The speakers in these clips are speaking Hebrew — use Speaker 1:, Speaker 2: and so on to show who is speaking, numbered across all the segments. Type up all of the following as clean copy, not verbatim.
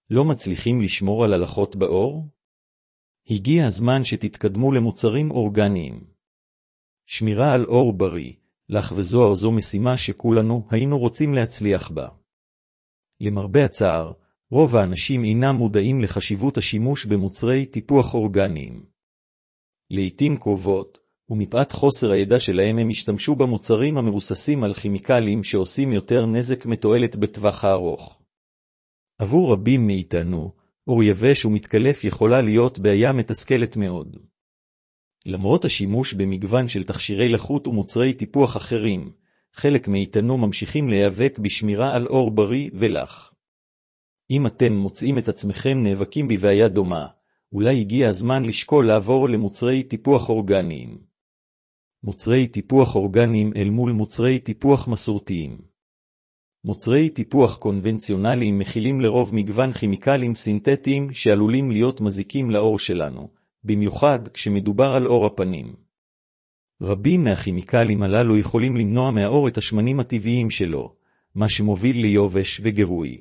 Speaker 1: לא מצליחים לשמור על הלחות באור? הגיע הזמן שתתקדמו למוצרים אורגניים. שמירה על אור בריא, לך וזוהר זו משימה שכולנו היינו רוצים להצליח בה. למרבה הצער, רוב האנשים אינם מודעים לחשיבות השימוש במוצרי טיפוח אורגניים. לעתים קרובות, ומפאת חוסר הידע שלהם הם השתמשו במוצרים המבוססים על כימיקלים שעושים יותר נזק מתועלת בטווח הארוך. עבור רבים מאיתנו, אור יבש ומתקלף יכולה להיות בעיה מתסכלת מאוד. למרות השימוש במגוון של תכשירי לחות ומוצרי טיפוח אחרים, חלק מאיתנו ממשיכים להיאבק בשמירה על אור בריא ולח. אם אתם מוצאים את עצמכם נאבקים בבעיה דומה, אולי הגיע הזמן לשקול לעבור למוצרי טיפוח אורגניים. מוצרי טיפוח אורגניים אל מול מוצרי טיפוח מסורתיים. מוצרי טיפוח קונבנציונליים מכילים לרוב מגוון כימיקלים סינתטיים שעלולים להיות מזיקים לאור שלנו, במיוחד כשמדובר על אור הפנים. רבים מהכימיקלים הללו יכולים למנוע מהאור את השמנים הטבעיים שלו, מה שמוביל ליובש וגירוי.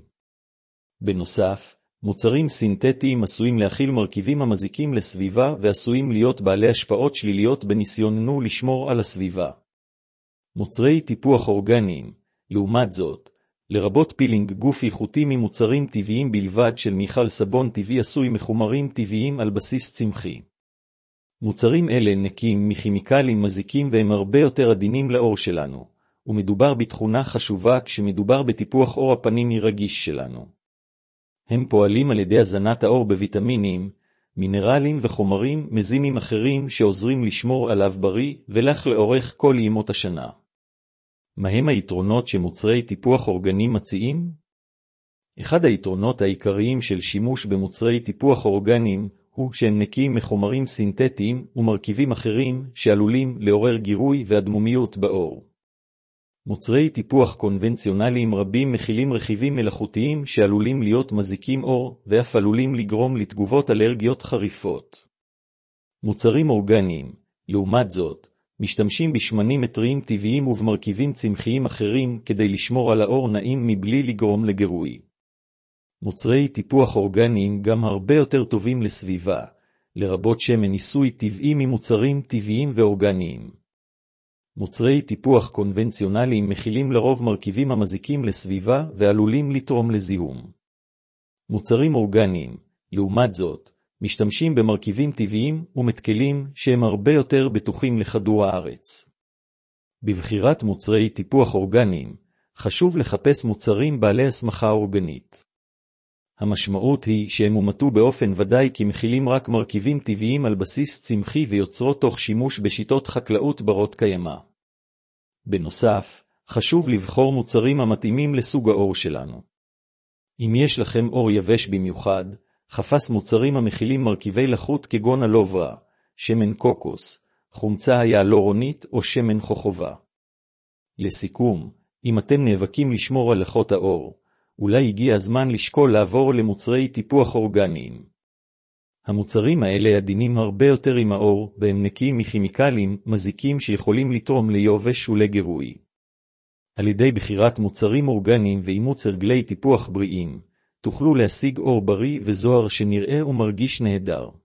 Speaker 1: בנוסף, מוצרים סינתטיים עשויים להכיל מרכיבים המזיקים לסביבה ועשויים להיות בעלי השפעות שליליות בניסיוננו לשמור על הסביבה. מוצרי טיפוח אורגניים, לעומת זאת, לרבות פילינג גוף איכותי ממוצרים טבעיים בלבד של מיכל סבון טבעי עשוי מחומרים טבעיים על בסיס צמחי. מוצרים אלה נקיים מכימיקלים מזיקים והם הרבה יותר עדינים לאור שלנו, ומדובר בתכונה חשובה כשמדובר בטיפוח אור הפנים הרגיש שלנו. הם פועלים על ידי הזנת האור בוויטמינים, מינרלים וחומרים מזינים אחרים שעוזרים לשמור עליו בריא ולח לאורך כל ימות השנה. מהם היתרונות שמוצרי טיפוח אורגניים מציעים? אחד היתרונות העיקריים של שימוש במוצרי טיפוח אורגניים הוא שהם נקיים מחומרים סינתטיים ומרכיבים אחרים שעלולים לעורר גירוי ואדמומיות באור. מוצרי טיפוח קונבנציונליים רבים מכילים רכיבים מלאכותיים שעלולים להיות מזיקים אור ואף עלולים לגרום לתגובות אלרגיות חריפות. מוצרים אורגניים, לעומת זאת, משתמשים בשמנים טריים טבעיים ובמרכיבים צמחיים אחרים כדי לשמור על האור נעים מבלי לגרום לגירוי. מוצרי טיפוח אורגניים גם הרבה יותר טובים לסביבה, לרבות שמן ניסוי טבעי ממוצרים טבעיים ואורגניים. מוצרי טיפוח קונבנציונליים מכילים לרוב מרכיבים המזיקים לסביבה ועלולים לתרום לזיהום. מוצרים אורגניים, לעומת זאת, משתמשים במרכיבים טבעיים ומתכלים שהם הרבה יותר בטוחים לכדור הארץ. בבחירת מוצרי טיפוח אורגניים, חשוב לחפש מוצרים בעלי הסמכה אורגנית. המשמעות היא שהם אומתו באופן ודאי כי מכילים רק מרכיבים טבעיים על בסיס צמחי ויוצרו תוך שימוש בשיטות חקלאות ברות קיימא. בנוסף, חשוב לבחור מוצרים המתאימים לסוג האור שלנו. אם יש לכם אור יבש במיוחד, חפש מוצרים המכילים מרכיבי לחות כגון אלוברה, שמן קוקוס, חומצה היאלורונית או שמן חוכובה. לסיכום, אם אתם נאבקים לשמור על לחות האור, אולי הגיע הזמן לשקול לעבור למוצרי טיפוח אורגניים. המוצרים האלה עדינים הרבה יותר עם האור, והם נקיים מכימיקלים מזיקים שיכולים לתרום ליובש ולגירוי. על ידי בחירת מוצרים אורגניים ואימוץ הרגלי טיפוח בריאים, תוכלו להשיג אור בריא וזוהר שנראה ומרגיש נהדר.